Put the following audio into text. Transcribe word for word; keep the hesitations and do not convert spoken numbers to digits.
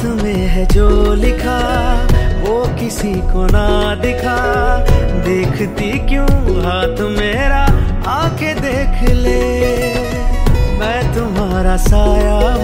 में है जो लिखा वो किसी को ना दिखा, देखती क्यों हाथ मेरा आके देख ले। मैं तुम्हारा साया